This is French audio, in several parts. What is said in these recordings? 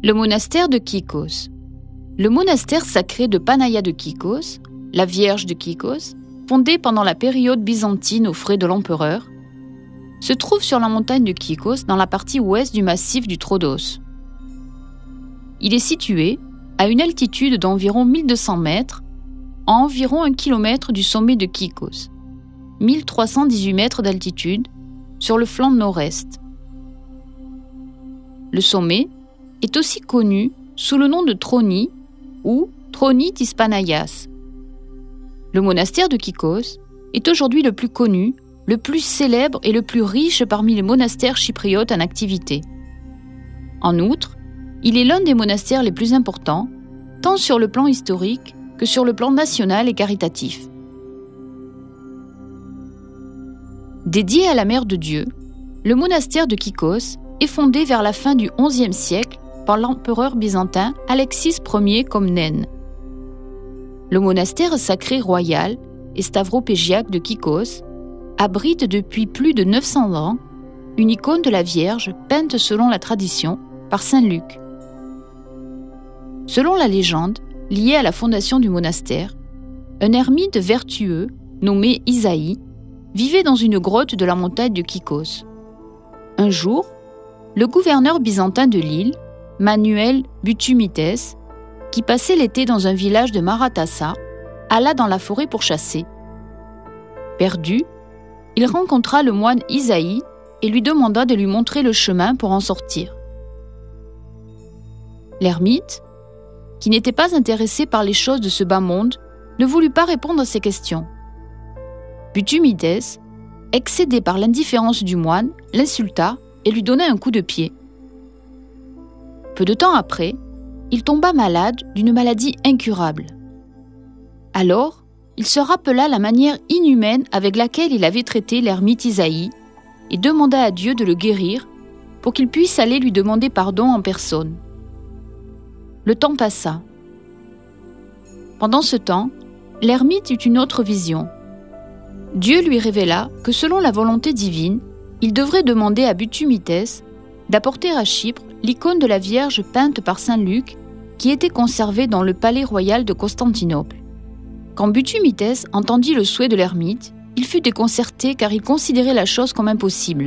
Le monastère de Kykos. Le monastère sacré de Panaïa de Kykos, la Vierge de Kykos, fondé pendant la période byzantine aux frais de l'empereur, se trouve sur la montagne de Kykos dans la partie ouest du massif du Troodos. Il est situé à une altitude d'environ 1200 mètres, à environ 1 km du sommet de Kykos, 1318 mètres d'altitude, sur le flanc nord-est. Le sommet est aussi connu sous le nom de Troni ou Troni tis Panaias. Le monastère de Kykos est aujourd'hui le plus connu, le plus célèbre et le plus riche parmi les monastères chypriotes en activité. En outre, il est l'un des monastères les plus importants, tant sur le plan historique que sur le plan national et caritatif. Dédié à la Mère de Dieu, le monastère de Kykos est fondé vers la fin du XIe siècle par l'empereur byzantin Alexis Ier Comnène. Le monastère sacré royal et stavropégiaque de Kykos abrite depuis plus de 900 ans une icône de la Vierge peinte selon la tradition par saint Luc. Selon la légende liée à la fondation du monastère, un ermite vertueux nommé Isaïe vivait dans une grotte de la montagne de Kykos. Un jour, le gouverneur byzantin de l'île, Manuel Butumites, qui passait l'été dans un village de Maratassa, alla dans la forêt pour chasser. Perdu, il rencontra le moine Isaïe et lui demanda de lui montrer le chemin pour en sortir. L'ermite, qui n'était pas intéressé par les choses de ce bas monde, ne voulut pas répondre à ses questions. Butumites, excédé par l'indifférence du moine, l'insulta et lui donna un coup de pied. Peu de temps après, il tomba malade d'une maladie incurable. Alors, il se rappela la manière inhumaine avec laquelle il avait traité l'ermite Isaïe et demanda à Dieu de le guérir pour qu'il puisse aller lui demander pardon en personne. Le temps passa. Pendant ce temps, l'ermite eut une autre vision. Dieu lui révéla que selon la volonté divine, il devrait demander à Butumites d'apporter à Chypre l'icône de la Vierge peinte par saint Luc qui était conservée dans le palais royal de Constantinople. Quand Butumites entendit le souhait de l'ermite, il fut déconcerté car il considérait la chose comme impossible.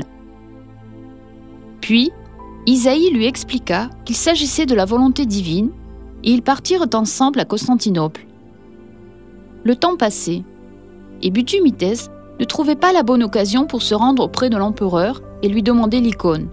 Puis, Isaïe lui expliqua qu'il s'agissait de la volonté divine et ils partirent ensemble à Constantinople. Le temps passait et Butumites ne trouvait pas la bonne occasion pour se rendre auprès de l'empereur et lui demander l'icône.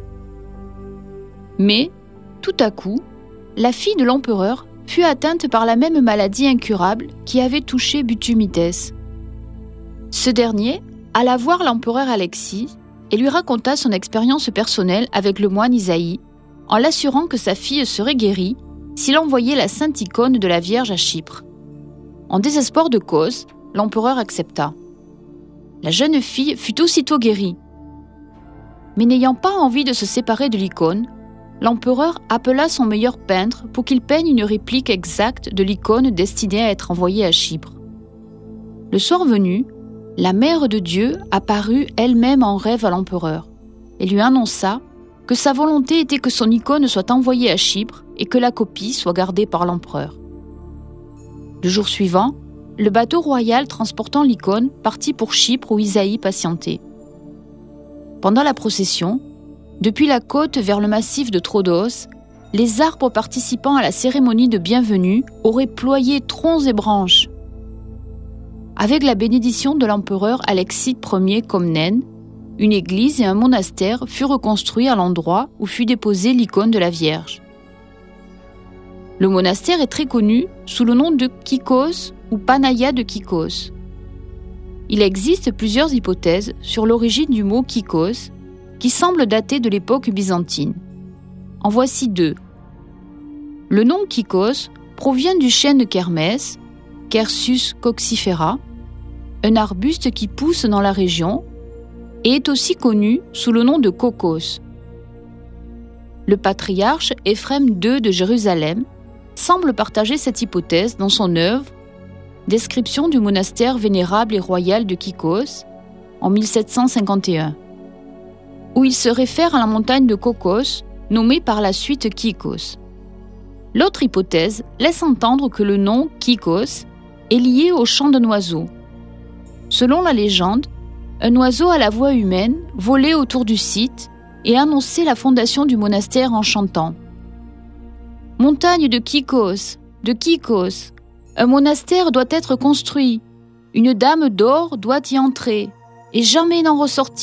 Mais, tout à coup, la fille de l'empereur fut atteinte par la même maladie incurable qui avait touché Butumites. Ce dernier alla voir l'empereur Alexis et lui raconta son expérience personnelle avec le moine Isaïe, en l'assurant que sa fille serait guérie s'il envoyait la sainte icône de la Vierge à Chypre. En désespoir de cause, l'empereur accepta. La jeune fille fut aussitôt guérie. Mais n'ayant pas envie de se séparer de l'icône, l'empereur appela son meilleur peintre pour qu'il peigne une réplique exacte de l'icône destinée à être envoyée à Chypre. Le soir venu, la Mère de Dieu apparut elle-même en rêve à l'empereur et lui annonça que sa volonté était que son icône soit envoyée à Chypre et que la copie soit gardée par l'empereur. Le jour suivant, le bateau royal transportant l'icône partit pour Chypre où Isaïe patientait. Pendant la procession, depuis la côte vers le massif de Troodos, les arbres participant à la cérémonie de bienvenue auraient ployé troncs et branches. Avec la bénédiction de l'empereur Alexis Ier Comnène, une église et un monastère furent reconstruits à l'endroit où fut déposée l'icône de la Vierge. Le monastère est très connu sous le nom de Kykos ou Panaïa de Kykos. Il existe plusieurs hypothèses sur l'origine du mot Kykos, qui semble dater de l'époque byzantine. En voici deux. Le nom Kykos provient du chêne Kermès, Quercus coccifera, un arbuste qui pousse dans la région, et est aussi connu sous le nom de Kokos. Le patriarche Éphrem II de Jérusalem semble partager cette hypothèse dans son œuvre « Description du monastère vénérable et royal de Kykos » en 1751. Où il se réfère à la montagne de Kokos nommé par la suite Kykos. L'autre hypothèse laisse entendre que le nom Kykos est lié au chant d'un oiseau. Selon la légende, un oiseau à la voix humaine volait autour du site et annonçait la fondation du monastère en chantant « Montagne de Kykos, un monastère doit être construit, une dame d'or doit y entrer et jamais n'en ressortir. »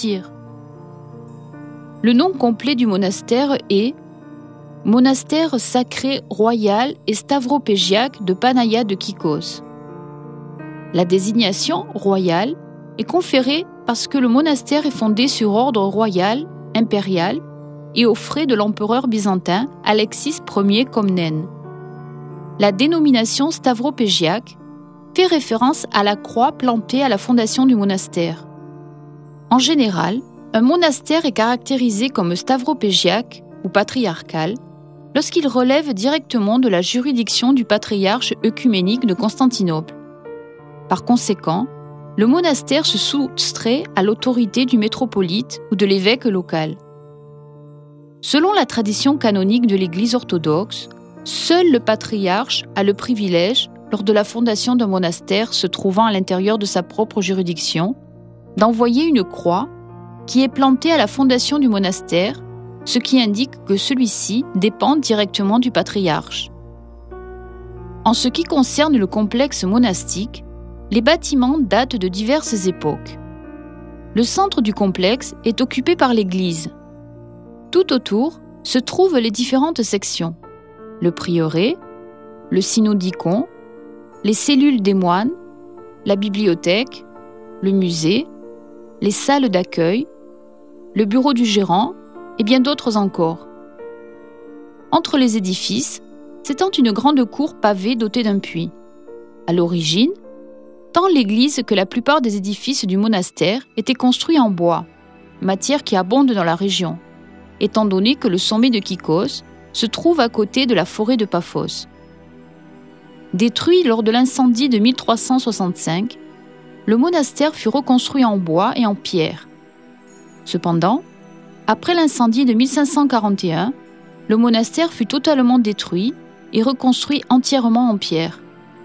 Le nom complet du monastère est Monastère sacré royal et stavropégiaque de Panaïa de Kykos. La désignation royale est conférée parce que le monastère est fondé sur ordre royal, impérial et aux frais de l'empereur byzantin Alexis Ier Comnène. La dénomination stavropégiaque fait référence à la croix plantée à la fondation du monastère. En général, un monastère est caractérisé comme stavropégiaque ou patriarcal lorsqu'il relève directement de la juridiction du patriarche œcuménique de Constantinople. Par conséquent, le monastère se soustrait à l'autorité du métropolite ou de l'évêque local. Selon la tradition canonique de l'Église orthodoxe, seul le patriarche a le privilège, lors de la fondation d'un monastère se trouvant à l'intérieur de sa propre juridiction, d'envoyer une croix qui est plantée à la fondation du monastère, ce qui indique que celui-ci dépend directement du patriarche. En ce qui concerne le complexe monastique, les bâtiments datent de diverses époques. Le centre du complexe est occupé par l'église. Tout autour se trouvent les différentes sections, le prieuré, le synodicon, les cellules des moines, la bibliothèque, le musée, les salles d'accueil, le bureau du gérant et bien d'autres encore. Entre les édifices, s'étend une grande cour pavée dotée d'un puits. À l'origine, tant l'église que la plupart des édifices du monastère étaient construits en bois, matière qui abonde dans la région, étant donné que le sommet de Kykos se trouve à côté de la forêt de Paphos. Détruit lors de l'incendie de 1365, le monastère fut reconstruit en bois et en pierre. Cependant, après l'incendie de 1541, le monastère fut totalement détruit et reconstruit entièrement en pierre.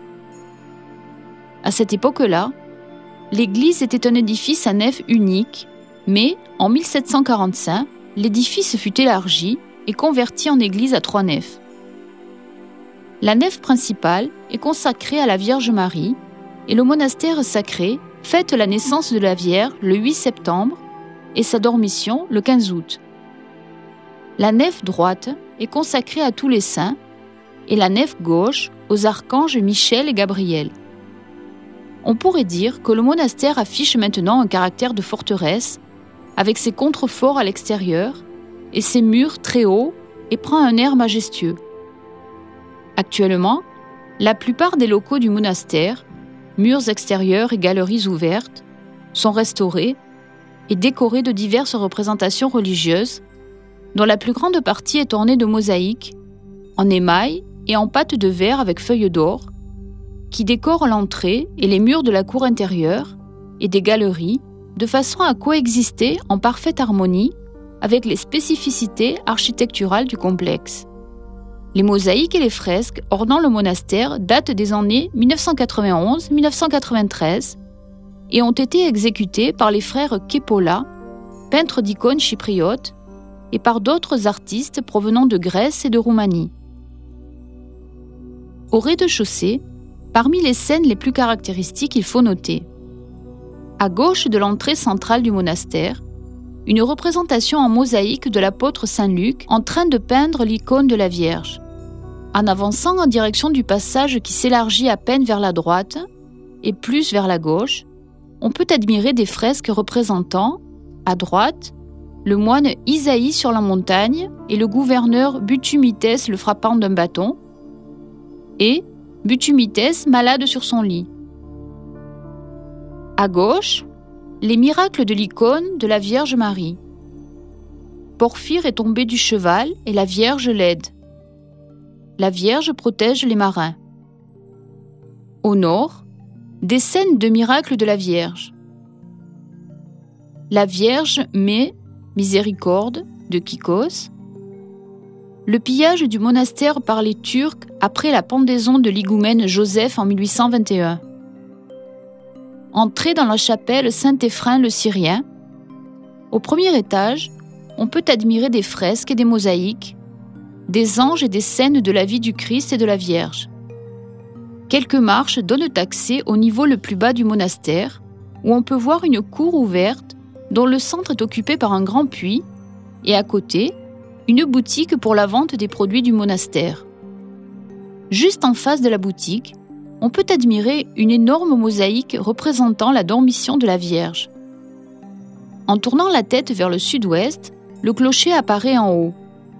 À cette époque-là, l'église était un édifice à nef unique, mais en 1745, l'édifice fut élargi et converti en église à 3 nefs. La nef principale est consacrée à la Vierge Marie et le monastère sacré fête la naissance de la Vierge le 8 septembre et sa dormition le 15 août. La nef droite est consacrée à tous les saints et la nef gauche aux archanges Michel et Gabriel. On pourrait dire que le monastère affiche maintenant un caractère de forteresse avec ses contreforts à l'extérieur et ses murs très hauts et prend un air majestueux. Actuellement, la plupart des locaux du monastère, murs extérieurs et galeries ouvertes, sont restaurés et décorés de diverses représentations religieuses, dont la plus grande partie est ornée de mosaïques, en émail et en pâte de verre avec feuilles d'or, qui décorent l'entrée et les murs de la cour intérieure et des galeries, de façon à coexister en parfaite harmonie avec les spécificités architecturales du complexe. Les mosaïques et les fresques ornant le monastère datent des années 1991-1993 et ont été exécutées par les frères Kepola, peintres d'icônes chypriotes, et par d'autres artistes provenant de Grèce et de Roumanie. Au rez-de-chaussée, parmi les scènes les plus caractéristiques, il faut noter à gauche de l'entrée centrale du monastère, une représentation en mosaïque de l'apôtre Saint Luc en train de peindre l'icône de la Vierge. En avançant en direction du passage qui s'élargit à peine vers la droite et plus vers la gauche, on peut admirer des fresques représentant, à droite, le moine Isaïe sur la montagne et le gouverneur Butumitès le frappant d'un bâton, et Butumitès malade sur son lit. À gauche, les miracles de l'icône de la Vierge Marie. Porphyre est tombé du cheval et la Vierge l'aide. La Vierge protège les marins. Au nord, des scènes de miracles de la Vierge. La Vierge met miséricorde de Kykos. le pillage du monastère par les Turcs après la pendaison de l'higoumène Joseph en 1821. Entrée dans la chapelle Saint-Éphrem le Syrien. Au premier étage, on peut admirer des fresques et des mosaïques, des anges et des scènes de la vie du Christ et de la Vierge. Quelques marches donnent accès au niveau le plus bas du monastère, où on peut voir une cour ouverte dont le centre est occupé par un grand puits, et à côté, une boutique pour la vente des produits du monastère. Juste en face de la boutique, on peut admirer une énorme mosaïque représentant la dormition de la Vierge. En tournant la tête vers le sud-ouest, le clocher apparaît en haut.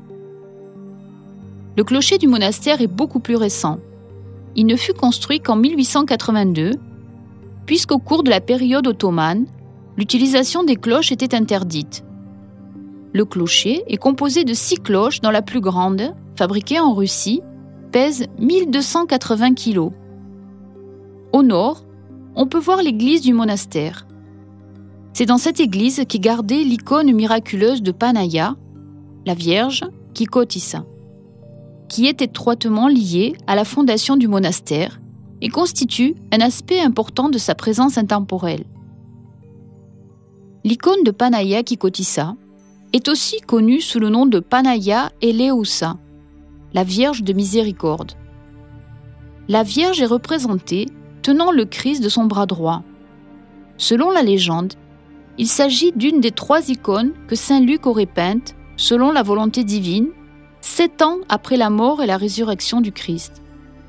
Le clocher du monastère est beaucoup plus récent. Il ne fut construit qu'en 1882, puisqu'au cours de la période ottomane, l'utilisation des cloches était interdite. Le clocher est composé de 6 cloches dont la plus grande, fabriquée en Russie, pèse 1280 kg. Au nord, on peut voir l'église du monastère. C'est dans cette église qu'est gardée l'icône miraculeuse de Panaya, la Vierge Kikotissa, qui est étroitement liée à la fondation du monastère et constitue un aspect important de sa présence intemporelle. L'icône de Panaya Kikotissa est aussi connue sous le nom de Panaya Eleusa, la Vierge de miséricorde. La Vierge est représentée tenant le Christ de son bras droit. Selon la légende, il s'agit d'une des 3 icônes que saint Luc aurait peintes, selon la volonté divine, 7 ans après la mort et la résurrection du Christ.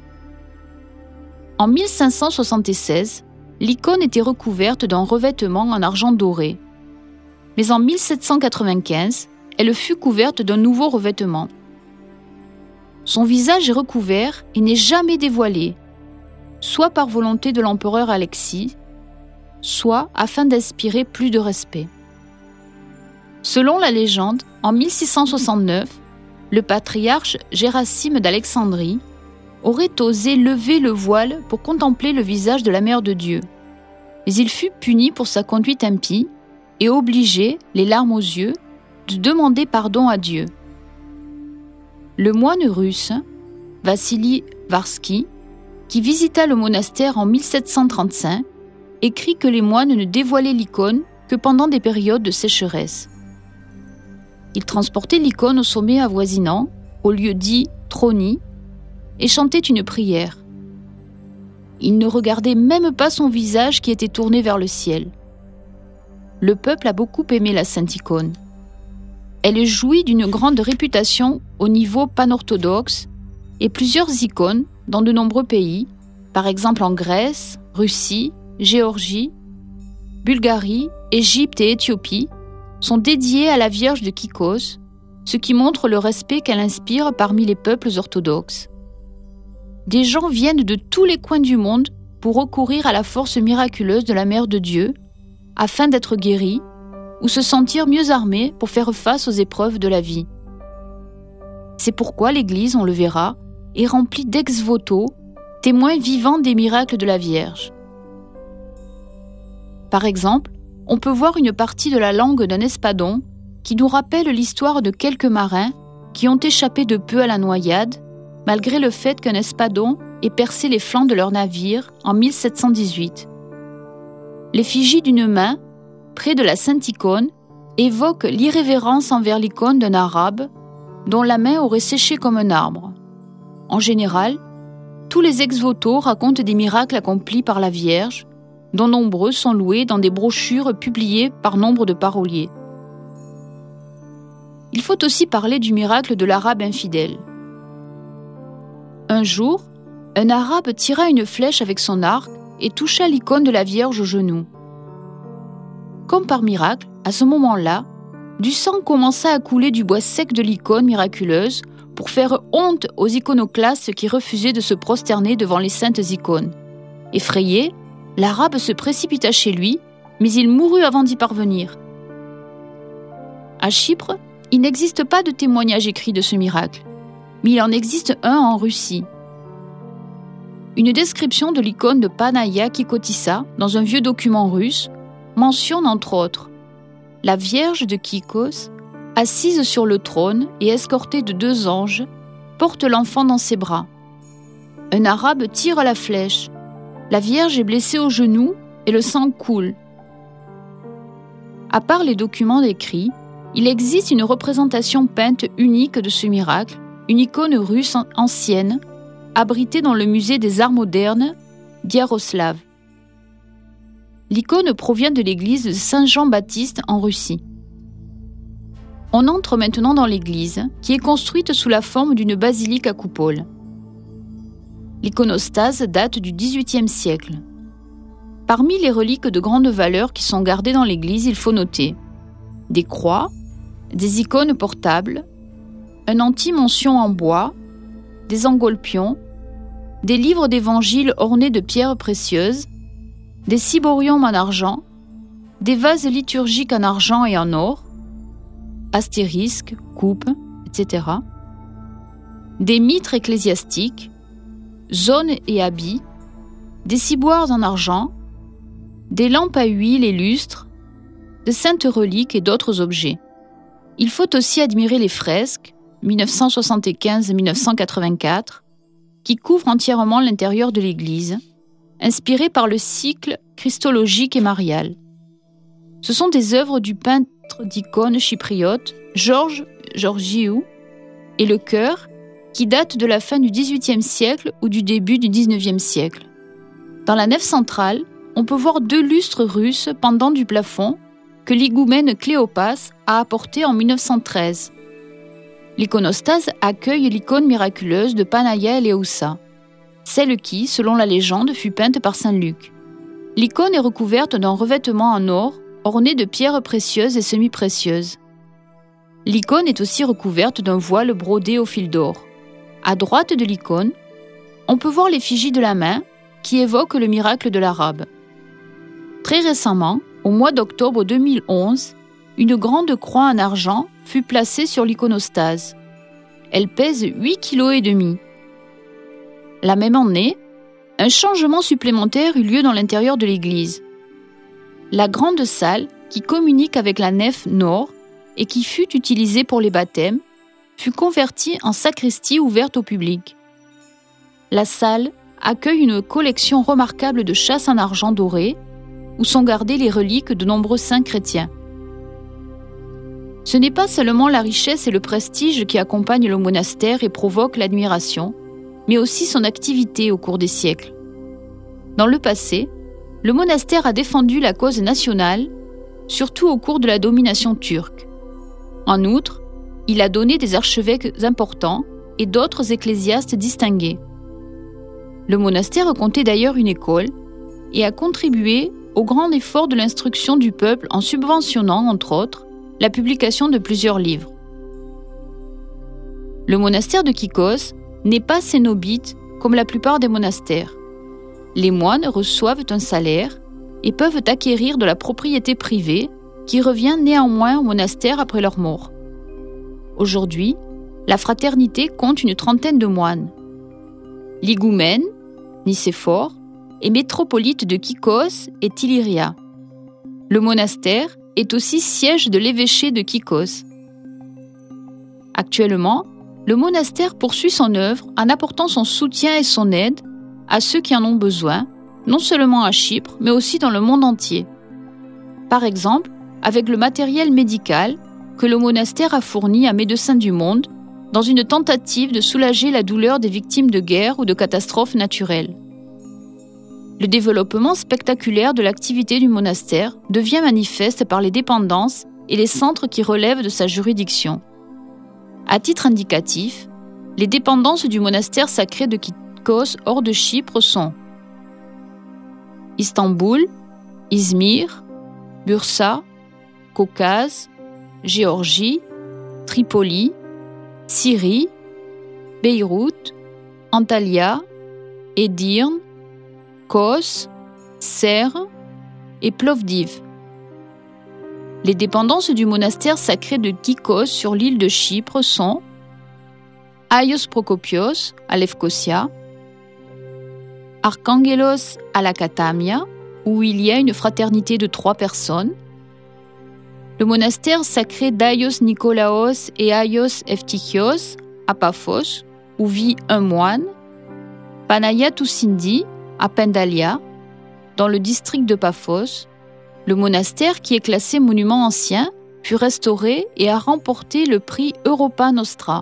En 1576, l'icône était recouverte d'un revêtement en argent doré. Mais en 1795, elle fut couverte d'un nouveau revêtement. Son visage est recouvert et n'est jamais dévoilé, soit par volonté de l'empereur Alexis, soit afin d'inspirer plus de respect. Selon la légende, en 1669, le patriarche Gérasime d'Alexandrie aurait osé lever le voile pour contempler le visage de la Mère de Dieu. Mais il fut puni pour sa conduite impie et obligé, les larmes aux yeux, de demander pardon à Dieu. Le moine russe, Vassili Varsky, qui visita le monastère en 1735, écrit que les moines ne dévoilaient l'icône que pendant des périodes de sécheresse. Ils transportaient l'icône au sommet avoisinant, au lieu dit Troni, et chantaient une prière. Ils ne regardaient même pas son visage qui était tourné vers le ciel. Le peuple a beaucoup aimé la sainte icône. Elle jouit d'une grande réputation au niveau panorthodoxe et plusieurs icônes dans de nombreux pays, par exemple en Grèce, Russie, Géorgie, Bulgarie, Égypte et Éthiopie, sont dédiées à la Vierge de Kykos, ce qui montre le respect qu'elle inspire parmi les peuples orthodoxes. Des gens viennent de tous les coins du monde pour recourir à la force miraculeuse de la Mère de Dieu, afin d'être guéris ou se sentir mieux armés pour faire face aux épreuves de la vie. C'est pourquoi l'Église, on le verra, est remplie d'ex-voto, témoins vivants des miracles de la Vierge. Par exemple, on peut voir une partie de la langue d'un espadon qui nous rappelle l'histoire de quelques marins qui ont échappé de peu à la noyade, malgré le fait qu'un espadon ait percé les flancs de leur navire en 1718. L'effigie d'une main, près de la sainte icône, évoque l'irrévérence envers l'icône d'un arabe dont la main aurait séché comme un arbre. En général, tous les ex-voto racontent des miracles accomplis par la Vierge, dont nombreux sont loués dans des brochures publiées par nombre de paroliers. Il faut aussi parler du miracle de l'arabe infidèle. Un jour, un arabe tira une flèche avec son arc et toucha l'icône de la Vierge au genou. Comme par miracle, à ce moment-là, du sang commença à couler du bois sec de l'icône miraculeuse pour faire honte aux iconoclastes qui refusaient de se prosterner devant les saintes icônes. Effrayé, l'arabe se précipita chez lui, mais il mourut avant d'y parvenir. À Chypre, il n'existe pas de témoignage écrit de ce miracle, mais il en existe un en Russie. Une description de l'icône de Panaya Kikotissa dans un vieux document russe mentionne entre autres la Vierge de Kykos assise sur le trône et escortée de 2 anges, porte l'enfant dans ses bras. Un arabe tire à la flèche. La Vierge est blessée au genou et le sang coule. À part les documents décrits, il existe une représentation peinte unique de ce miracle, une icône russe ancienne, abritée dans le musée des arts modernes d'Iaroslav. L'icône provient de l'église de Saint-Jean-Baptiste en Russie. On entre maintenant dans l'église, qui est construite sous la forme d'une basilique à coupole. L'iconostase date du XVIIIe siècle. Parmi les reliques de grande valeur qui sont gardées dans l'église, il faut noter des croix, des icônes portables, un anti-mention en bois, des engolpions, des livres d'évangiles ornés de pierres précieuses, des ciboriums en argent, des vases liturgiques en argent et en or, astérisques, coupes, etc., des mitres ecclésiastiques, zaunes et habits, des ciboires en argent, des lampes à huile et lustres, de saintes reliques et d'autres objets. Il faut aussi admirer les fresques, 1975-1984, qui couvrent entièrement l'intérieur de l'église, inspirées par le cycle christologique et marial. Ce sont des œuvres du peintre d'icônes chypriote George Georgiou et le chœur, qui date de la fin du XVIIIe siècle ou du début du XIXe siècle. Dans la nef centrale, on peut voir 2 lustres russes pendant du plafond que l'higoumène Cléopas a apportés en 1913. L'iconostase accueille l'icône miraculeuse de Panaïa Eleusa, celle qui, selon la légende, fut peinte par saint Luc. L'icône est recouverte d'un revêtement en or orné de pierres précieuses et semi-précieuses. L'icône est aussi recouverte d'un voile brodé au fil d'or. À droite de l'icône, on peut voir l'effigie de la main qui évoque le miracle de l'arabe. Très récemment, au mois d'octobre 2011, une grande croix en argent fut placée sur l'iconostase. Elle pèse 8,5 kg. La même année, un changement supplémentaire eut lieu dans l'intérieur de l'église. La grande salle, qui communique avec la nef nord et qui fut utilisée pour les baptêmes, fut convertie en sacristie ouverte au public. La salle accueille une collection remarquable de chasses en argent doré, où sont gardées les reliques de nombreux saints chrétiens. Ce n'est pas seulement la richesse et le prestige qui accompagnent le monastère et provoquent l'admiration, mais aussi son activité au cours des siècles. Dans le passé, le monastère a défendu la cause nationale, surtout au cours de la domination turque. En outre, il a donné des archevêques importants et d'autres ecclésiastes distingués. Le monastère comptait d'ailleurs une école et a contribué au grand effort de l'instruction du peuple en subventionnant, entre autres, la publication de plusieurs livres. Le monastère de Kikos n'est pas cénobite comme la plupart des monastères. Les moines reçoivent un salaire et peuvent acquérir de la propriété privée qui revient néanmoins au monastère après leur mort. Aujourd'hui, la fraternité compte une 30aine de moines. L'higoumène, Nicéphore, est métropolite de Kikos et Tiliria. Le monastère est aussi siège de l'évêché de Kikos. Actuellement, le monastère poursuit son œuvre en apportant son soutien et son aide à ceux qui en ont besoin, non seulement à Chypre, mais aussi dans le monde entier. Par exemple, avec le matériel médical que le monastère a fourni à Médecins du Monde dans une tentative de soulager la douleur des victimes de guerre ou de catastrophes naturelles. Le développement spectaculaire de l'activité du monastère devient manifeste par les dépendances et les centres qui relèvent de sa juridiction. À titre indicatif, les dépendances du monastère sacré de Kikos hors de Chypre sont Istanbul, Izmir, Bursa, Caucase, Géorgie, Tripoli, Syrie, Beyrouth, Antalya, Edirne, Kos, Serre et Plovdiv. Les dépendances du monastère sacré de Kikos sur l'île de Chypre sont Aios Prokopios à Lefkosia, Archangelos à la Katamia, où il y a une fraternité de 3 personnes, le monastère sacré d'Aios Nikolaos et Aios Eftichios à Paphos, où vit un moine, Panayatoussindi à Pendalia, dans le district de Paphos. Le monastère, qui est classé monument ancien, fut restauré et a remporté le prix Europa Nostra.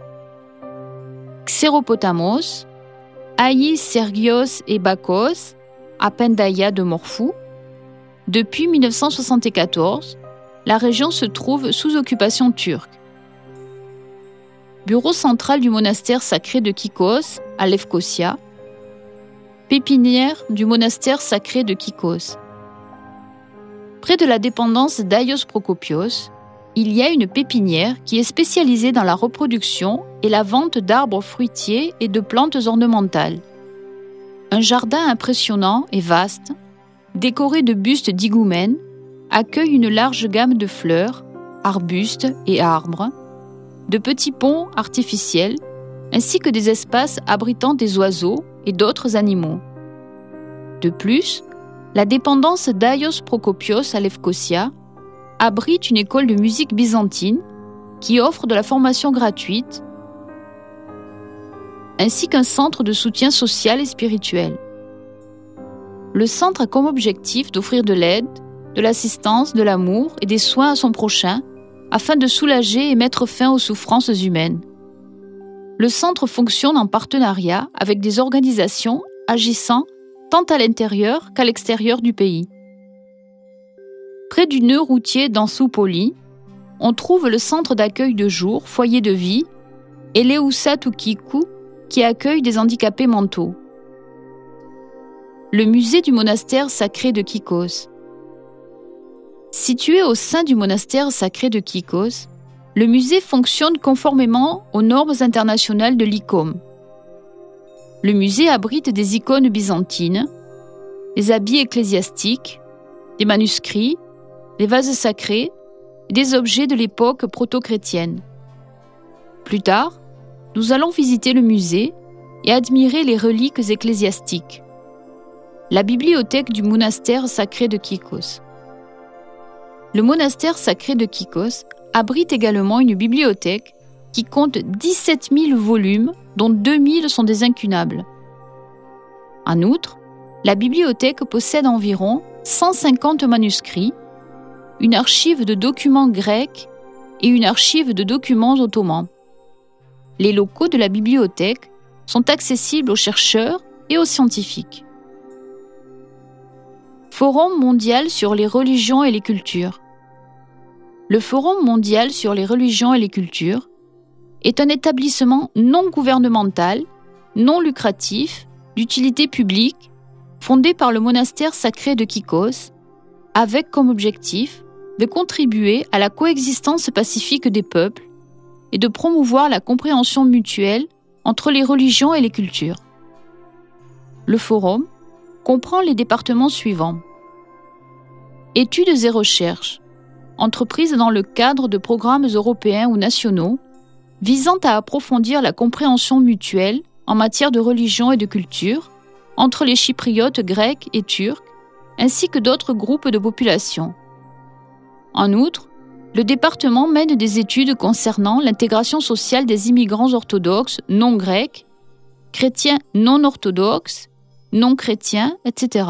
Xéropotamos, Aïs Sergios et Bakos, à Pendaia de Morphou. Depuis 1974, la région se trouve sous occupation turque. Bureau central du monastère sacré de Kikos, à Lefkosia. Pépinière du monastère sacré de Kikos. Près de la dépendance d'Aios Prokopios, il y a une pépinière qui est spécialisée dans la reproduction et la vente d'arbres fruitiers et de plantes ornementales. Un jardin impressionnant et vaste, décoré de bustes d'higoumènes, accueille une large gamme de fleurs, arbustes et arbres, de petits ponts artificiels, ainsi que des espaces abritant des oiseaux et d'autres animaux. De plus, la dépendance d'Aios Prokopios à Lefkosia abrite une école de musique byzantine qui offre de la formation gratuite, ainsi qu'un centre de soutien social et spirituel. Le centre a comme objectif d'offrir de l'aide, de l'assistance, de l'amour et des soins à son prochain, afin de soulager et mettre fin aux souffrances humaines. Le centre fonctionne en partenariat avec des organisations agissant tant à l'intérieur qu'à l'extérieur du pays. Près du nœud routier d'Ansoupoli, on trouve le centre d'accueil de jour, foyer de vie, Eleusatukiku, qui accueille des handicapés mentaux. Le musée du monastère sacré de Kikos. Situé au sein du monastère sacré de Kikos, le musée fonctionne conformément aux normes internationales de l'ICOM. Le musée abrite des icônes byzantines, des habits ecclésiastiques, des manuscrits, des vases sacrés et des objets de l'époque proto-chrétienne. Plus tard, nous allons visiter le musée et admirer les reliques ecclésiastiques. La bibliothèque du monastère sacré de Kikos. Le monastère sacré de Kikos abrite également une bibliothèque qui compte 17 000 volumes, dont 2 000 sont des incunables. En outre, la bibliothèque possède environ 150 manuscrits, une archive de documents grecs et une archive de documents ottomans. Les locaux de la bibliothèque sont accessibles aux chercheurs et aux scientifiques. Forum mondial sur les religions et les cultures. Le Forum mondial sur les religions et les cultures est un établissement non gouvernemental, non lucratif, d'utilité publique, fondé par le monastère sacré de Kikos, avec comme objectif de contribuer à la coexistence pacifique des peuples et de promouvoir la compréhension mutuelle entre les religions et les cultures. Le forum comprend les départements suivants. Études et recherches, entreprises dans le cadre de programmes européens ou nationaux, visant à approfondir la compréhension mutuelle en matière de religion et de culture entre les Chypriotes grecs et turcs, ainsi que d'autres groupes de population. En outre, le département mène des études concernant l'intégration sociale des immigrants orthodoxes non grecs, chrétiens non orthodoxes, non chrétiens, etc.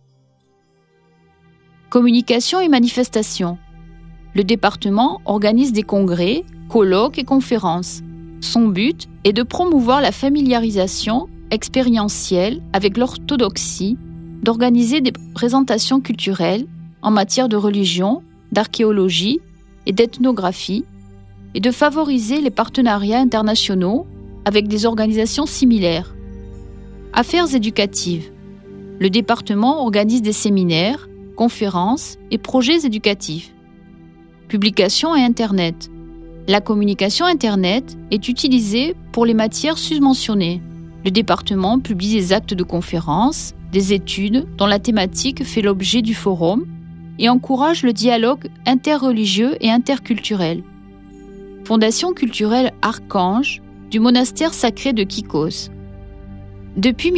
Communication et manifestations. Le département organise des congrès, colloques et conférences. Son but est de promouvoir la familiarisation expérientielle avec l'orthodoxie, d'organiser des présentations culturelles en matière de religion, d'archéologie et d'ethnographie, et de favoriser les partenariats internationaux avec des organisations similaires. Affaires éducatives. Le département organise des séminaires, conférences et projets éducatifs. Publications et Internet. La communication Internet est utilisée pour les matières susmentionnées. Le département publie des actes de conférences, des études dont la thématique fait l'objet du forum et encourage le dialogue interreligieux et interculturel. Fondation culturelle Archange du monastère sacré de Kikos. Depuis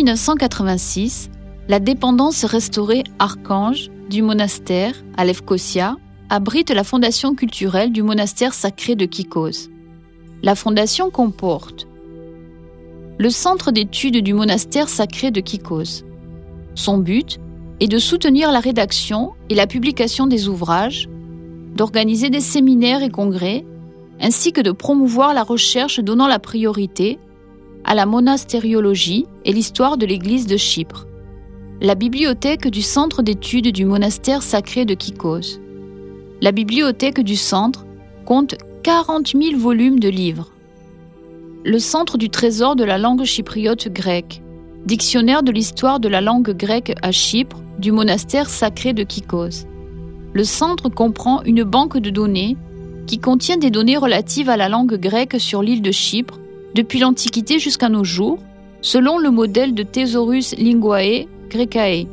1986, la dépendance restaurée Archange du monastère à Lefkosia abrite la fondation culturelle du monastère sacré de Kikos. La fondation comporte le centre d'études du monastère sacré de Kikos. Son but est de soutenir la rédaction et la publication des ouvrages, d'organiser des séminaires et congrès, ainsi que de promouvoir la recherche donnant la priorité à la monastériologie et l'histoire de l'Église de Chypre. La bibliothèque du centre d'études du monastère sacré de Kikos. La bibliothèque du centre compte 40 000 volumes de livres. Le centre du trésor de la langue chypriote grecque. Dictionnaire de l'histoire de la langue grecque à Chypre du monastère sacré de Kikos. Le centre comprend une banque de données qui contient des données relatives à la langue grecque sur l'île de Chypre depuis l'Antiquité jusqu'à nos jours, selon le modèle de Thesaurus Linguae Graecae.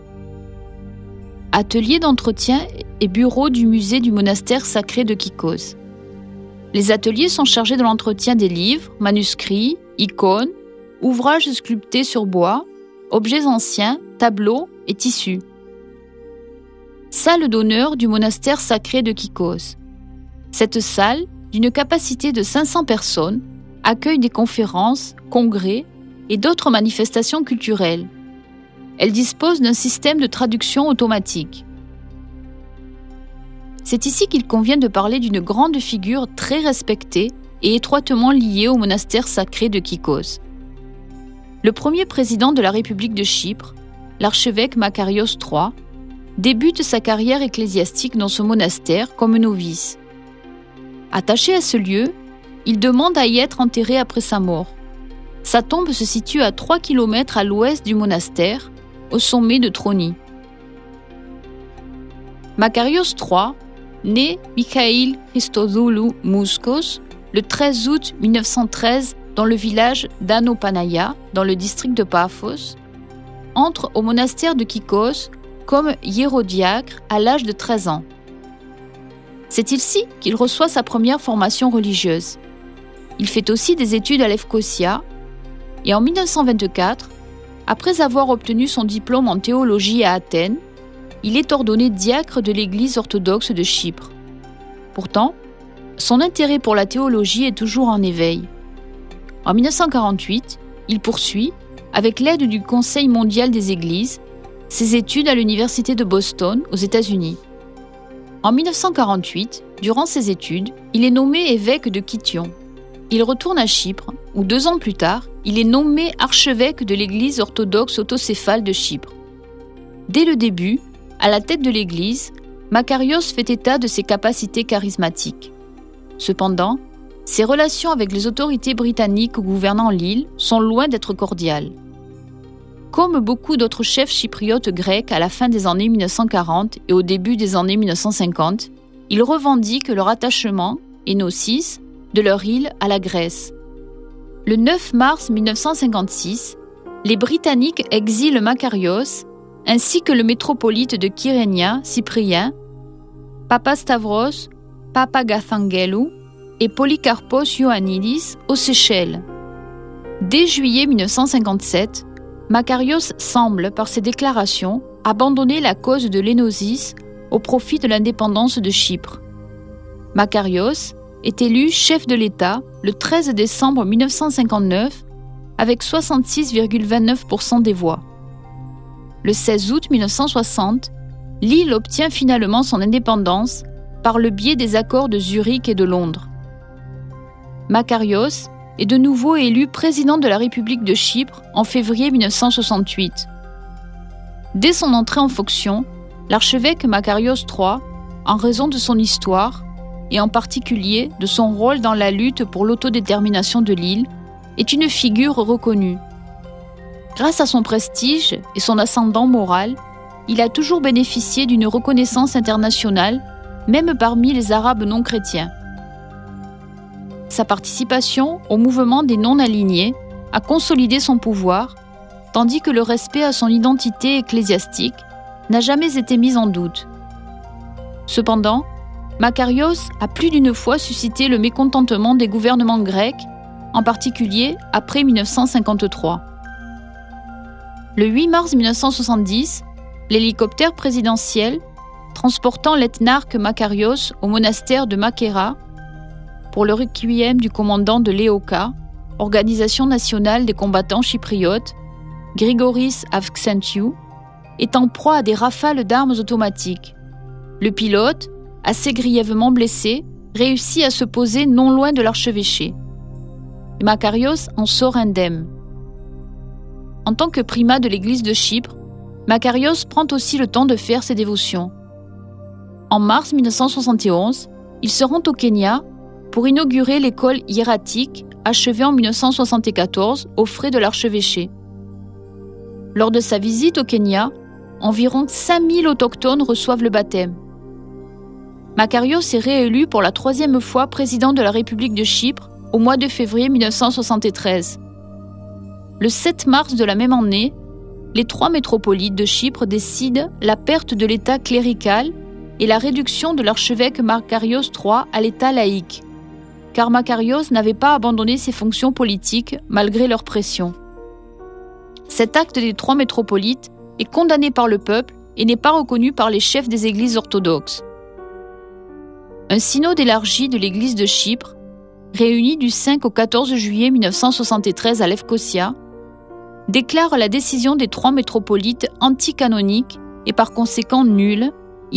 Atelier d'entretien et bureau du musée du monastère sacré de Kikos. Les ateliers sont chargés de l'entretien des livres, manuscrits, icônes, ouvrages sculptés sur bois, objets anciens, tableaux et tissus. Salle d'honneur du monastère sacré de Kikos. Cette salle, d'une capacité de 500 personnes, accueille des conférences, congrès et d'autres manifestations culturelles. Elle dispose d'un système de traduction automatique. C'est ici qu'il convient de parler d'une grande figure très respectée et étroitement liée au monastère sacré de Kikos. Le premier président de la République de Chypre, l'archevêque Makarios III, débute sa carrière ecclésiastique dans ce monastère comme novice. Attaché à ce lieu, il demande à y être enterré après sa mort. Sa tombe se situe à 3 km à l'ouest du monastère, au sommet de Troni. Makarios III, né Mikhail Christodoulou Mouskos le 13 août 1913 dans le village d'Anopanaya, dans le district de Paphos, entre au monastère de Kikos comme hiérodiacre à l'âge de 13 ans. C'est ici qu'il reçoit sa première formation religieuse. Il fait aussi des études à Lefkosia et en 1924, après avoir obtenu son diplôme en théologie à Athènes, il est ordonné diacre de l'Église orthodoxe de Chypre. Pourtant, son intérêt pour la théologie est toujours en éveil. En 1948, il poursuit, avec l'aide du Conseil mondial des Églises, ses études à l'Université de Boston, aux États-Unis. En 1948, durant ses études, il est nommé évêque de Kition. Il retourne à Chypre, où 2 ans plus tard, il est nommé archevêque de l'Église orthodoxe autocéphale de Chypre. Dès le début, à la tête de l'Église, Makarios fait état de ses capacités charismatiques. Cependant, ses relations avec les autorités britanniques gouvernant l'île sont loin d'être cordiales. Comme beaucoup d'autres chefs chypriotes grecs à la fin des années 1940 et au début des années 1950, ils revendiquent leur attachement, et nocis, de leur île à la Grèce. Le 9 mars 1956, les Britanniques exilent Makarios ainsi que le métropolite de Kyrenia, Cyprien, Papastavros Papagathangelou et Polycarpos Ioannidis aux Seychelles. Dès juillet 1957, Makarios semble, par ses déclarations, abandonner la cause de l'Énosis au profit de l'indépendance de Chypre. Makarios est élu chef de l'État le 13 décembre 1959 avec 66,29% des voix. Le 16 août 1960, l'île obtient finalement son indépendance par le biais des accords de Zurich et de Londres. Makarios est de nouveau élu président de la République de Chypre en février 1968. Dès son entrée en fonction, l'archevêque Makarios III, en raison de son histoire, et en particulier de son rôle dans la lutte pour l'autodétermination de l'île, est une figure reconnue. Grâce à son prestige et son ascendant moral, il a toujours bénéficié d'une reconnaissance internationale, même parmi les Arabes non chrétiens. Sa participation au mouvement des non-alignés a consolidé son pouvoir, tandis que le respect à son identité ecclésiastique n'a jamais été mis en doute. Cependant, Makarios a plus d'une fois suscité le mécontentement des gouvernements grecs, en particulier après 1953. Le 8 mars 1970, l'hélicoptère présidentiel transportant l'ethnarque Makarios au monastère de Makera pour le requiem du commandant de l'EOKA, Organisation nationale des combattants chypriotes, Grigoris Avksentiou, est en proie à des rafales d'armes automatiques. Le pilote, assez grièvement blessé, réussit à se poser non loin de l'archevêché. Makarios en sort indemne. En tant que primat de l'église de Chypre, Makarios prend aussi le temps de faire ses dévotions. En mars 1971, il se rend au Kenya pour inaugurer l'école hiératique achevée en 1974 aux frais de l'archevêché. Lors de sa visite au Kenya, environ 5000 autochtones reçoivent le baptême. Makarios est réélu pour la 3e fois président de la République de Chypre au mois de février 1973. Le 7 mars de la même année, les 3 métropolites de Chypre décident la perte de l'état clérical et la réduction de l'archevêque Makarios III à l'état laïque, car Makarios n'avait pas abandonné ses fonctions politiques malgré leur pression. Cet acte des 3 métropolites est condamné par le peuple et n'est pas reconnu par les chefs des églises orthodoxes. Un synode élargi de l'église de Chypre, réuni du 5 au 14 juillet 1973 à Lefkosia, déclare la décision des 3 métropolites anticanonique et par conséquent nulle